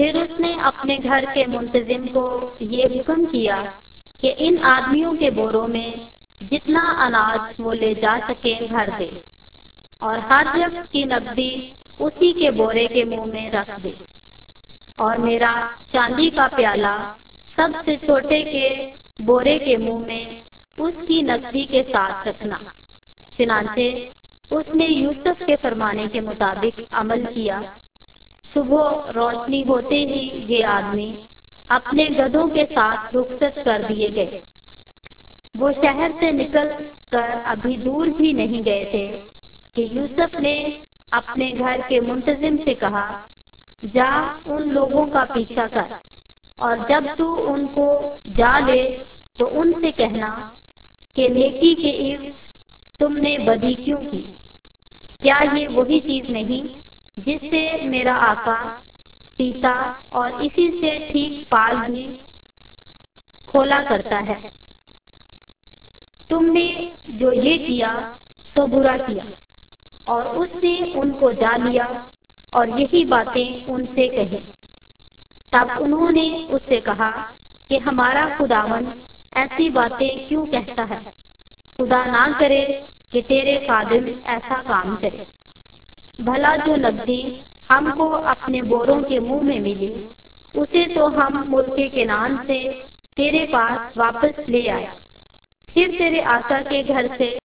پھر اس نے اپنے گھر کے منتظم کو یہ حکم کیا کہ ان آدمیوں کے بوروں میں جتنا اناج وہ لے جا سکیں بھر دے، اور ہر شخص کی نقدی اسی کے بورے کے منہ میں رکھ دے، اور میرا چاندی کا پیالہ سب سے چھوٹے کے بورے کے منہ میں اس کی نقدی کے ساتھ رکھنا۔ چنانچہ اس نے یوسف کے فرمانے کے مطابق عمل کیا۔ صبح روشنی ہوتے ہی یہ آدمی اپنے گدھوں کے ساتھ رخصت کر دیے گئے۔ وہ شہر سے نکل کر ابھی دور بھی نہیں گئے تھے کہ یوسف نے اپنے گھر کے منتظم سے کہا، جا ان لوگوں کا پیچھا کر، اور جب تو ان کو جا لے تو ان سے کہنا کہ نیکی کے عوض تم نے بدی کیوں کی؟ کیا یہ وہی چیز نہیں جس سے میرا آقا پیتا اور اسی سے ٹھیک پال بھی کھولا کرتا ہے؟ تم نے جو یہ کیا سو برا کیا۔ اور اس نے ان کو جا لیا اور یہی باتیں ان سے کہیں۔ تب انہوں نے اس سے کہا کہ ہمارا خداوند ایسی باتیں کیوں کہتا ہے؟ خدا نہ کرے کہ تیرے خادم ایسا کام کرے۔ بھلا جو نقدی ہم کو اپنے بوروں کے منہ میں ملی، اسے تو ہم ملک کنعان سے تیرے پاس واپس لے آئے، پھر تیرے آقا کے گھر سے